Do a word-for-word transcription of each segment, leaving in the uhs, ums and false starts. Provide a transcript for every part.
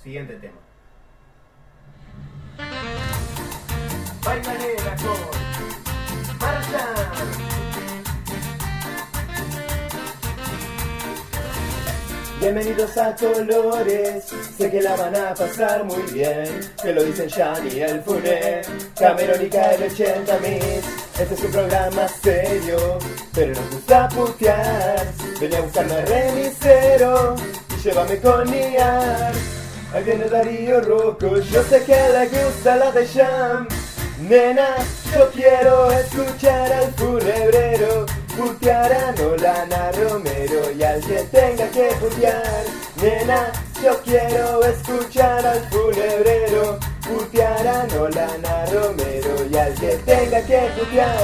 Siguiente tema. Bailanera con Marjan. Bienvenidos a Colores, sé que la van a pasar muy bien, que lo dicen Jan y el Funé, Cameron y Kyle ochenta Miss. Este es un programa serio, pero nos gusta putear. Ven a buscarme a remisero y llévame con Niar. Ahí viene Darío Rocco, yo sé que le gusta la de Jam. Nena, yo quiero escuchar al funebrero putear a Nolana Romero y al que tenga que putear. Nena, yo quiero escuchar al funebrero putear a Nolana Romero y al que tenga que putear.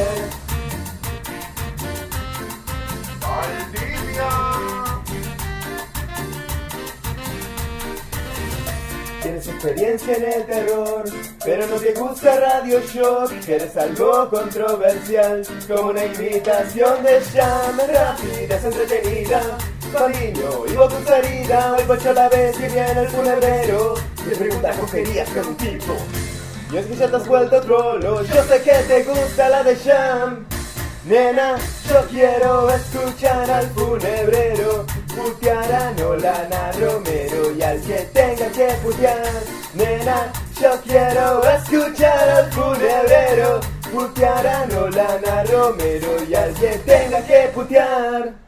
Tienes experiencia en el terror, pero no te gusta Radio Shock. Quieres algo controversial, como una imitación de Jam. Rápida, es entretenida, Fabinho y vos tu salida. Hoy Pocho la vez que viene el funebrero, le pregunta cogerías con un tipo. Y es que ya te has vuelto trolo, yo sé que te gusta la de Jam. Nena, yo quiero escuchar al funebrero putear a Nolana Romero y al que tenga que putear. Nena, yo quiero escuchar al funebrero putear a Nolana Romero y al que tenga que putear.